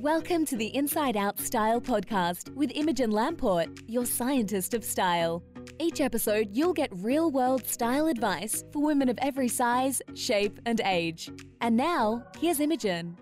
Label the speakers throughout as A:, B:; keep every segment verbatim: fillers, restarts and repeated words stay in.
A: Welcome to the Inside Out Style podcast with Imogen Lamport, your scientist of style. Each episode, you'll get real-world style advice for women of every size, shape, and age. And now, here's Imogen.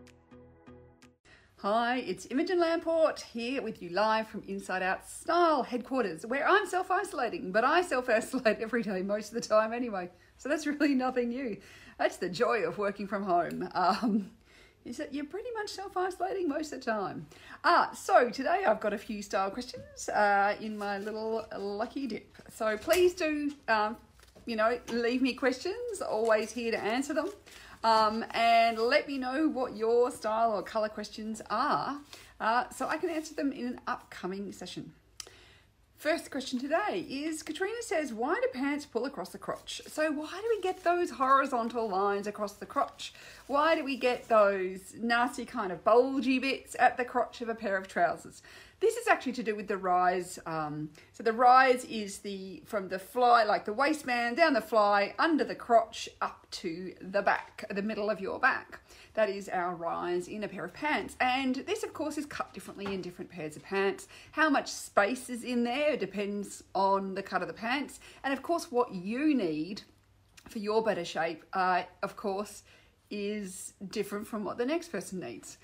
B: Hi, it's Imogen Lamport here with you live from Inside Out Style headquarters, where I'm self-isolating, but I self-isolate every day most of the time anyway. So that's really nothing new. That's the joy of working from home. Um, is that you're pretty much self-isolating most of the time. Ah, so today I've got a few style questions uh, in my little lucky dip. So please do, um, you know, leave me questions. Always here to answer them. Um, and let me know what your style or colour questions are uh, so I can answer them in an upcoming session. First question today is, Katrina says, why do pants pull across the crotch? So why do we get those horizontal lines across the crotch? Why do we get those nasty kind of bulgy bits at the crotch of a pair of trousers? This is actually to do with the rise. Um, so the rise is the from the fly, like the waistband, down the fly, under the crotch, up to the back, the middle of your back. That is our rise in a pair of pants. And this, of course, is cut differently in different pairs of pants. How much space is in there depends on the cut of the pants. And, of course, what you need for your better shape, uh, of course, is different from what the next person needs.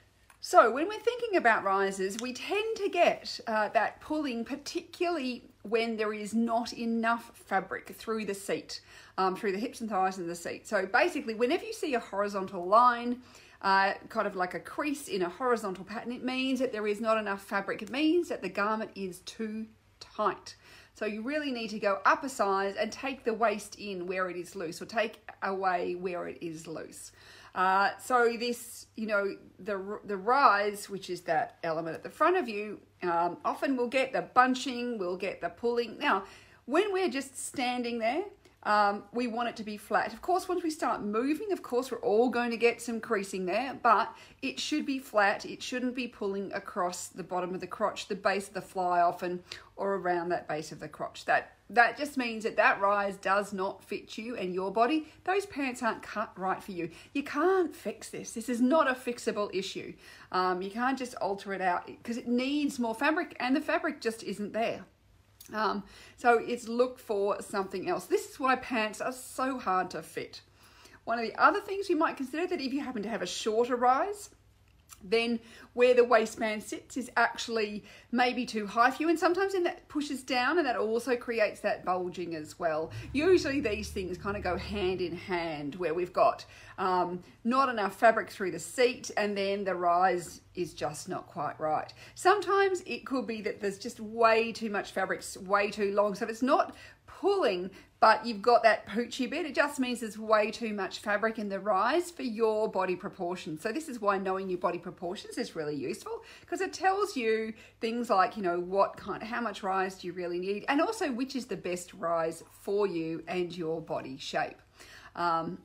B: So when we're thinking about rises, we tend to get uh, that pulling, particularly when there is not enough fabric through the seat, um, through the hips and thighs and the seat. So basically, whenever you see a horizontal line, uh, kind of like a crease in a horizontal pattern, it means that there is not enough fabric. It means that the garment is too tight. So you really need to go up a size and take the waist in where it is loose, or take away where it is loose. Uh, so this, you know, the the rise, which is that element at the front of you, um, often we'll get the bunching, we'll get the pulling. Now, when we're just standing there, um, we want it to be flat. Of course, once we start moving, of course, we're all going to get some creasing there, but it should be flat. It shouldn't be pulling across the bottom of the crotch, the base of the fly often, or around that base of the crotch. That That just means that that rise does not fit you and your body. Those pants aren't cut right for you. You can't fix this. This is not a fixable issue. Um, you can't just alter it out because it needs more fabric, and the fabric just isn't there. Um, so it's look for something else. This is why pants are so hard to fit. One of the other things you might consider, that if you happen to have a shorter rise, then where the waistband sits is actually maybe too high for you, and sometimes then that pushes down, and that also creates that bulging as well. Usually these things kind of go hand in hand, where we've got um, not enough fabric through the seat, and then the rise is just not quite right. Sometimes it could be that there's just way too much fabric, way too long, so it's not pulling, but you've got that poochy bit. It just means there's way too much fabric in the rise for your body proportions. So this is why knowing your body proportions is really useful, because it tells you things like, you know, what kind, how much rise do you really need, and also which is the best rise for you and your body shape. Um,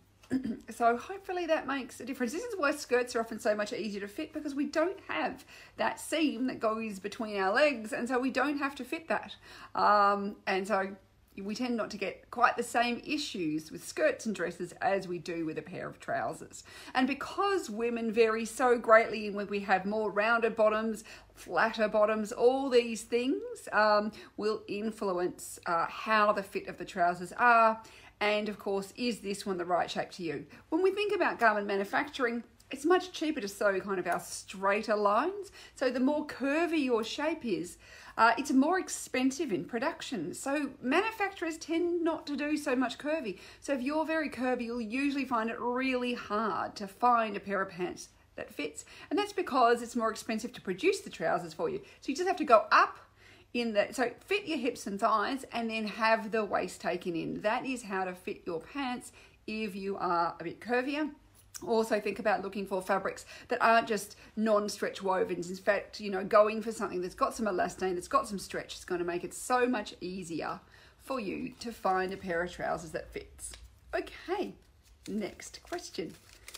B: so hopefully that makes a difference. This is why skirts are often so much easier to fit, because we don't have that seam that goes between our legs, and so we don't have to fit that. Um, and so we tend not to get quite the same issues with skirts and dresses as we do with a pair of trousers. And because women vary so greatly in when we have more rounded bottoms, flatter bottoms, all these things um, will influence uh, how the fit of the trousers are. And of course, is this one the right shape to you? When we think about garment manufacturing, it's much cheaper to sew kind of our straighter lines. So the more curvy your shape is, uh, it's more expensive in production. So manufacturers tend not to do so much curvy. So if you're very curvy, you'll usually find it really hard to find a pair of pants that fits. And that's because it's more expensive to produce the trousers for you. So you just have to go up in the, so fit your hips and thighs, and then have the waist taken in. That is how to fit your pants if you are a bit curvier. Also think about looking for fabrics that aren't just non-stretch wovens. In fact, you know, going for something that's got some elastane, that's got some stretch, is going to make it so much easier for you to find a pair of trousers that fits. Okay, next question.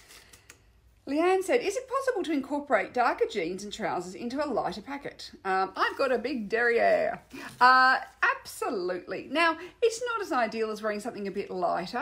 B: Leanne said, is it possible to incorporate darker jeans and trousers into a lighter packet? Um, I've got a big derriere. Uh, absolutely. Now, it's not as ideal as wearing something a bit lighter,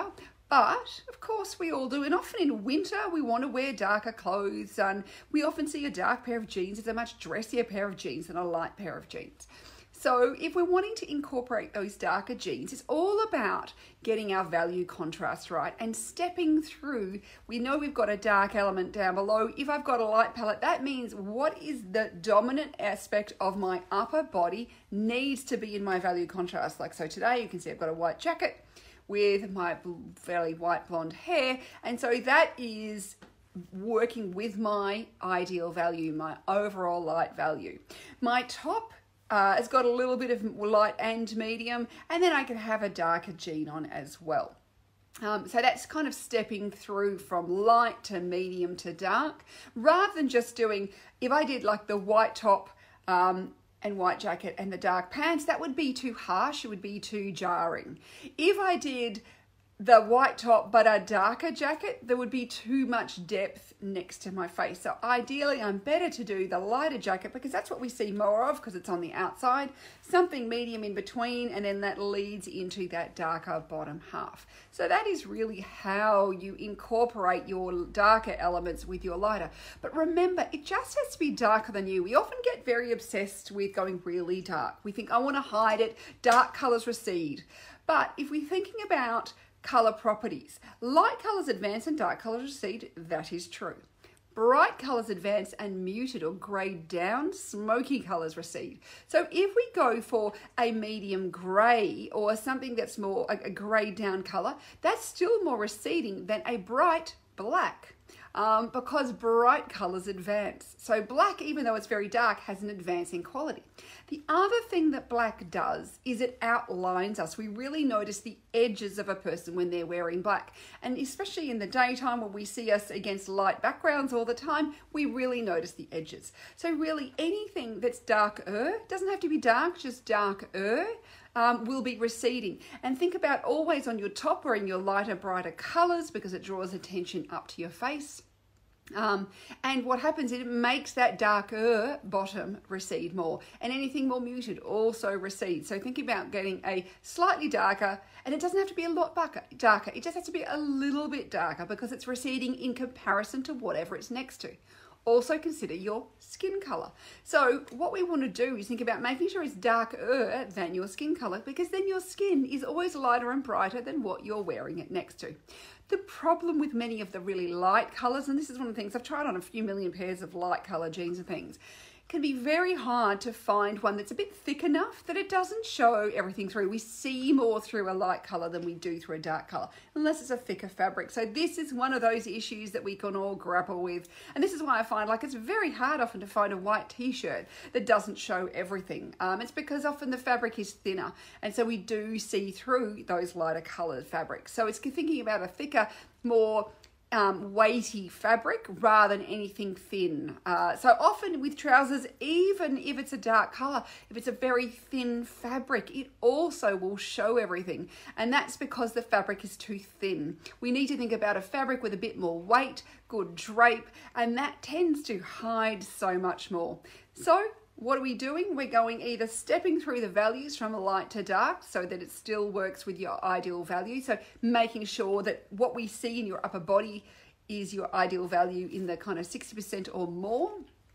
B: But, of course, we all do. And often in winter, we want to wear darker clothes. And we often see a dark pair of jeans as a much dressier pair of jeans than a light pair of jeans. So if we're wanting to incorporate those darker jeans, it's all about getting our value contrast right and stepping through. We know we've got a dark element down below. If I've got a light palette, that means what is the dominant aspect of my upper body needs to be in my value contrast. Like so today, you can see I've got a white jacket with my fairly white blonde hair. And so that is working with my ideal value, my overall light value. My top Uh, it's got a little bit of light and medium, and then I can have a darker jean on as well. Um, so that's kind of stepping through from light to medium to dark, rather than just doing, if I did like the white top um, and white jacket and the dark pants, that would be too harsh, it would be too jarring. If I did the white top but a darker jacket, there would be too much depth next to my face. So ideally I'm better to do the lighter jacket because that's what we see more of because it's on the outside, something medium in between, and then that leads into that darker bottom half. So that is really how you incorporate your darker elements with your lighter. But remember, it just has to be darker than you. We often get very obsessed with going really dark. We think, I want to hide it, dark colors recede. But if we're thinking about color properties, light colors advance and dark colors recede, that is true. Bright colors advance and muted or grayed down, smoky colors recede. So if we go for a medium gray or something that's more a, a grayed down color, that's still more receding than a bright black. Um, because bright colors advance. So black, even though it's very dark, has an advancing quality. The other thing that black does is it outlines us. We really notice the edges of a person when they're wearing black. And especially in the daytime when we see us against light backgrounds all the time, we really notice the edges. So really anything that's darker, doesn't have to be dark, just darker, Um, will be receding. And think about always on your top wearing your lighter, brighter colors because it draws attention up to your face. Um, and what happens is it makes that darker bottom recede more, and anything more muted also recedes. So think about getting a slightly darker, and it doesn't have to be a lot darker, it just has to be a little bit darker because it's receding in comparison to whatever it's next to. Also consider your skin color. So what we want to do is think about making sure it's darker than your skin color, because then your skin is always lighter and brighter than what you're wearing it next to. The problem with many of the really light colors, and this is one of the things, I've tried on a few million pairs of light color jeans and things, it can be very hard to find one that's a bit thick enough that it doesn't show everything through. We see more through a light color than we do through a dark color, unless it's a thicker fabric. So this is one of those issues that we can all grapple with. And this is why I find like it's very hard often to find a white t-shirt that doesn't show everything. Um, it's because often the fabric is thinner. And so we do see through those lighter colored fabrics. So it's thinking about a thicker, more Um, weighty fabric rather than anything thin. Uh, so often with trousers, even if it's a dark color, if it's a very thin fabric, it also will show everything. And that's because the fabric is too thin. We need to think about a fabric with a bit more weight, good drape, and that tends to hide so much more. So what are we doing? We're going either stepping through the values from light to dark so that it still works with your ideal value. So making sure that what we see in your upper body is your ideal value in the kind of sixty percent or more.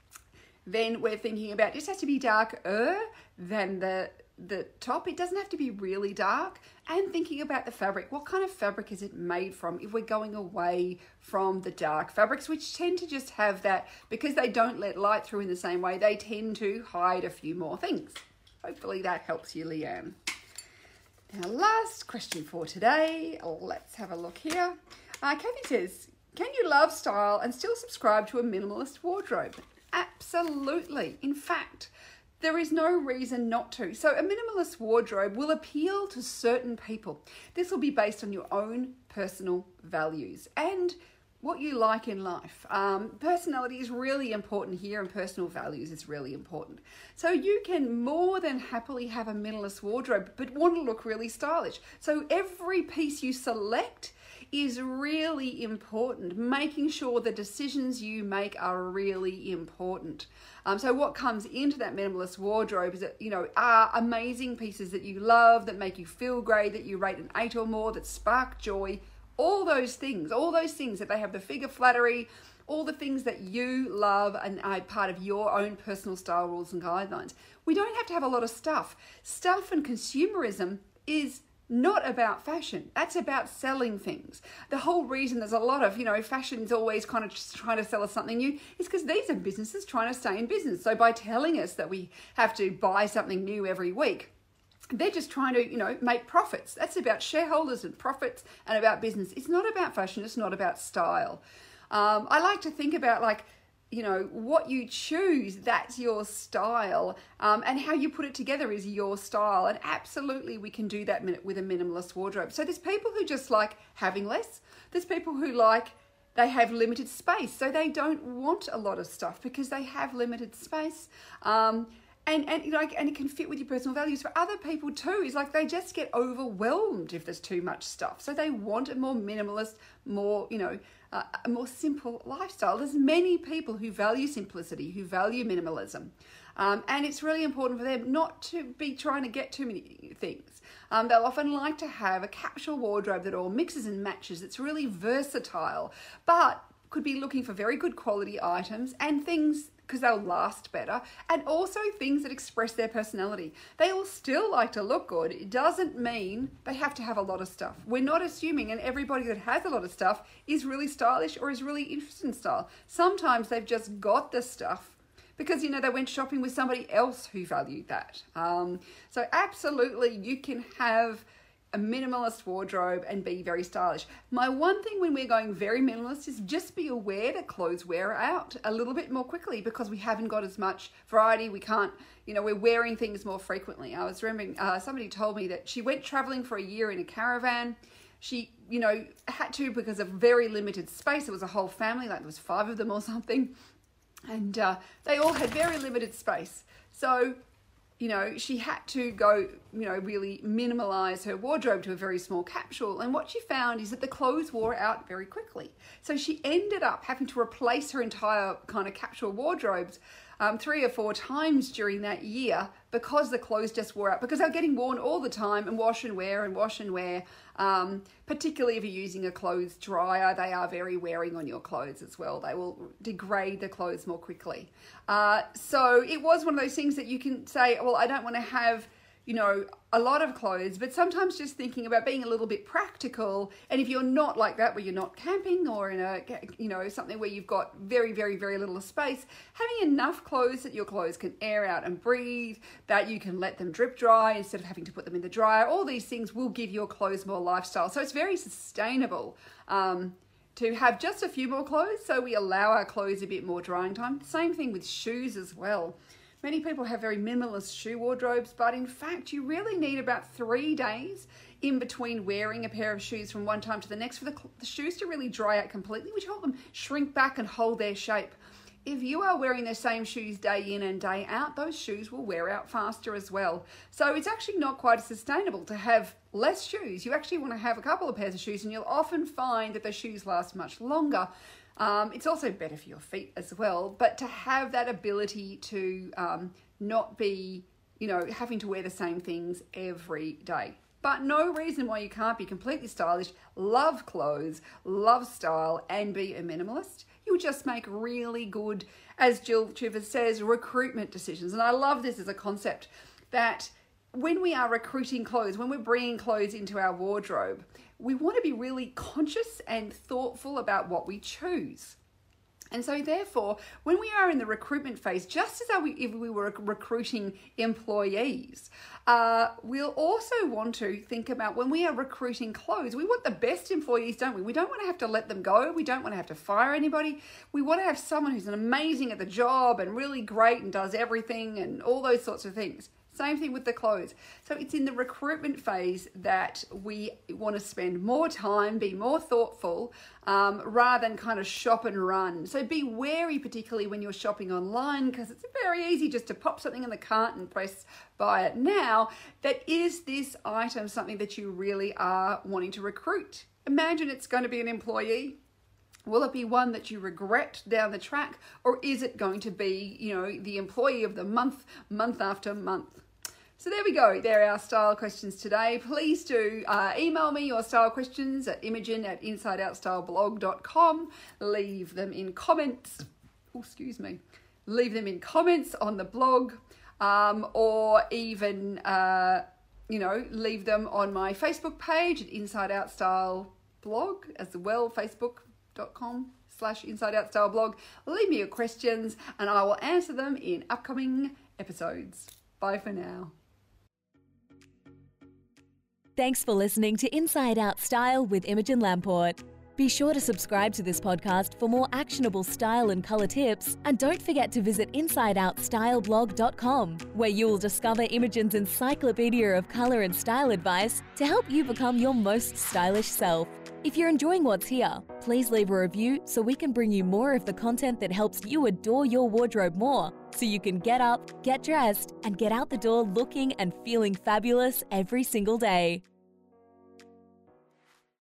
B: Then we're thinking about, this has to be darker than the the top. It doesn't have to be really dark. And thinking about the fabric, what kind of fabric is it made from if we're going away from the dark fabrics, which tend to just have that, because they don't let light through in the same way, they tend to hide a few more things. Hopefully that helps you, Leanne. Now, last question for today. Let's have a look here. Uh, Kathy says, can you love style and still subscribe to a minimalist wardrobe? Absolutely. In fact, there is no reason not to. So a minimalist wardrobe will appeal to certain people. This will be based on your own personal values and what you like in life. Um, personality is really important here, and personal values is really important. So you can more than happily have a minimalist wardrobe, but want to look really stylish. So every piece you select is really important. Making sure the decisions you make are really important. Um, so what comes into that minimalist wardrobe is that, you know, are amazing pieces that you love, that make you feel great, that you rate an eight or more, that spark joy, all those things, all those things that they have, the figure flattery, all the things that you love and are part of your own personal style rules and guidelines. We don't have to have a lot of stuff. Stuff and consumerism is not about fashion. That's about selling things. The whole reason there's a lot of, you know, fashion's always kind of just trying to sell us something new is because these are businesses trying to stay in business. So by telling us that we have to buy something new every week, they're just trying to, you know, make profits. That's about shareholders and profits and about business. It's not about fashion. It's not about style. Um, I like to think about, like, you know, what you choose, that's your style, um, and how you put it together is your style. And absolutely we can do that with a minimalist wardrobe. So there's people who just like having less. There's people who like, they have limited space, so they don't want a lot of stuff because they have limited space. Um, And, and like and it can fit with your personal values. For other people too, is like they just get overwhelmed if there's too much stuff. So they want a more minimalist, more, you know, uh, a more simple lifestyle. There's many people who value simplicity, who value minimalism. Um, and it's really important for them not to be trying to get too many things. Um, they'll often like to have a capsule wardrobe that all mixes and matches. It's really versatile, but could be looking for very good quality items and things because they'll last better, and also things that express their personality. They all still like to look good. It doesn't mean they have to have a lot of stuff. We're not assuming, and everybody that has a lot of stuff is really stylish or is really interested in style. Sometimes they've just got the stuff because, you know, they went shopping with somebody else who valued that. Um, so absolutely, you can have a minimalist wardrobe and be very stylish. My one thing when we're going very minimalist is just be aware that clothes wear out a little bit more quickly because we haven't got as much variety. We can't, you know, we're wearing things more frequently. I was remembering uh, somebody told me that she went traveling for a year in a caravan. She, you know, had to because of very limited space. It was a whole family, like there was five of them or something. And uh, they all had very limited space. So, you know, she had to go, you know, really minimalize her wardrobe to a very small capsule. And what she found is that the clothes wore out very quickly. So she ended up having to replace her entire kind of capsule wardrobes um, three or four times during that year because the clothes just wore out, because they're getting worn all the time and wash and wear and wash and wear. Um, particularly if you're using a clothes dryer, they are very wearing on your clothes as well. They will degrade the clothes more quickly. Uh, so it was one of those things that you can say, well, I don't want to have, you know, a lot of clothes, but sometimes just thinking about being a little bit practical. And if you're not like that, where you're not camping or in a, you know, something where you've got very, very, very little space, having enough clothes that your clothes can air out and breathe, that you can let them drip dry instead of having to put them in the dryer. All these things will give your clothes more lifestyle. So it's very sustainable um, to have just a few more clothes. So we allow our clothes a bit more drying time. Same thing with shoes as well. Many people have very minimalist shoe wardrobes, but in fact, you really need about three days in between wearing a pair of shoes from one time to the next for the, the shoes to really dry out completely, which help them shrink back and hold their shape. If you are wearing the same shoes day in and day out, those shoes will wear out faster as well. So it's actually not quite as sustainable to have less shoes. You actually want to have a couple of pairs of shoes, and you'll often find that the shoes last much longer. Um, it's also better for your feet as well, but to have that ability to um, not be, you know, having to wear the same things every day. But no reason why you can't be completely stylish, love clothes, love style, and be a minimalist. You'll just make really good, as Jill Chivers says, recruitment decisions. And I love this as a concept that when we are recruiting clothes, when we're bringing clothes into our wardrobe, we want to be really conscious and thoughtful about what we choose. And so therefore, when we are in the recruitment phase, just as we, if we were recruiting employees, uh, we'll also want to think about when we are recruiting clothes, we want the best employees, don't we? We don't want to have to let them go. We don't want to have to fire anybody. We want to have someone who's amazing at the job and really great and does everything and all those sorts of things. Same thing with the clothes. So it's in the recruitment phase that we want to spend more time, be more thoughtful, um, rather than kind of shop and run. So be wary, particularly when you're shopping online, because it's very easy just to pop something in the cart and press buy it now. That is this item something that you really are wanting to recruit? Imagine it's going to be an employee. Will it be one that you regret down the track, or is it going to be, you know, the employee of the month, month after month? So there we go. There are our style questions today. Please do uh, email me your style questions at imogen at inside out style blog dot com. Leave them in comments. Oh, excuse me. Leave them in comments on the blog, um, or even, uh, you know, leave them on my Facebook page at Inside Out Style Blog as well, facebook dot com slash Inside Out Style Blog. Leave me your questions and I will answer them in upcoming episodes. Bye for now.
A: Thanks for listening to Inside Out Style with Imogen Lamport. Be sure to subscribe to this podcast for more actionable style and colour tips, and don't forget to visit inside out style blog dot com, where you'll discover Imogen's encyclopedia of colour and style advice to help you become your most stylish self. If you're enjoying what's here, please leave a review so we can bring you more of the content that helps you adore your wardrobe more, so you can get up, get dressed, and get out the door looking and feeling fabulous every single day.